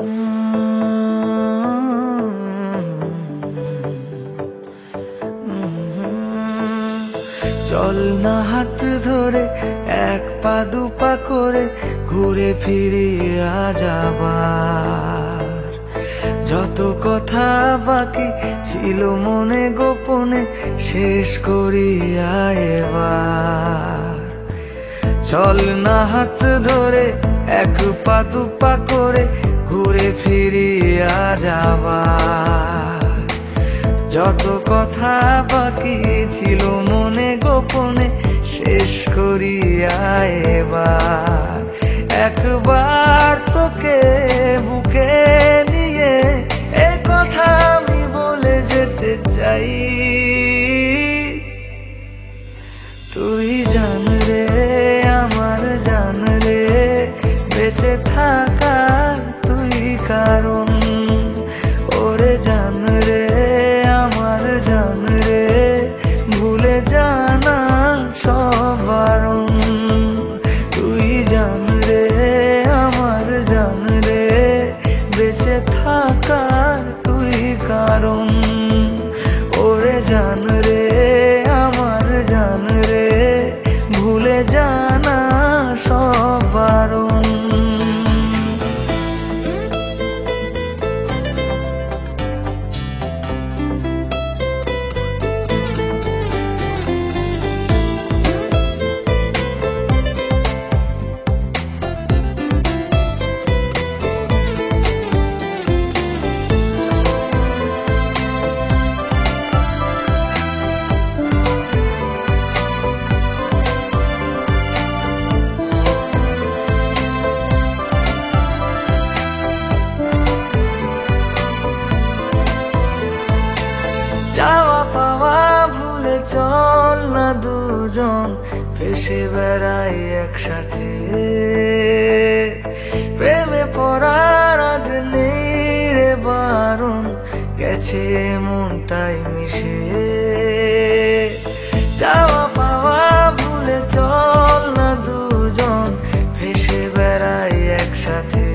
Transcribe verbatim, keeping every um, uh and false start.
চল না হাত ধরে এক পা দু পা করে ঘুরে ফিরে আজ আবার। যত কথা বাকি ছিল মনে গোপনে শেষ করিয়া এবার। চল না হাত ধরে এক পা দু পা করে ঘুরে ফিরে আজ আবার। যত কথা বাকি ছিল মনে গোপনে শেষ করিয়া এবার। একবার তোকে বুকে নিয়ে এ কথা আমি বলে যেতে চাই। তুই জান রে আমার জান রে, বেঁচে থাকার তুই কারণ। ওরে জান রে আমার জান রে, ভুলে জানা সব বারণ। তুই জান রে আমার জান রে, বেঁচে থাকার তুই কারণ। ওরে জান রে আমার জান রে, ভুলে জানা সব বারণ। চাওয়া পাওয়া ভুলে চল না দুজন ভেসে বেড়াই একসাথে। প্রেমে পড়ার আজ নেই রে বারণ, গেছে মন তাই মিশে। চাওয়া পাওয়া ভুলে চল না দুজন ভেসে বেড়াই একসাথে।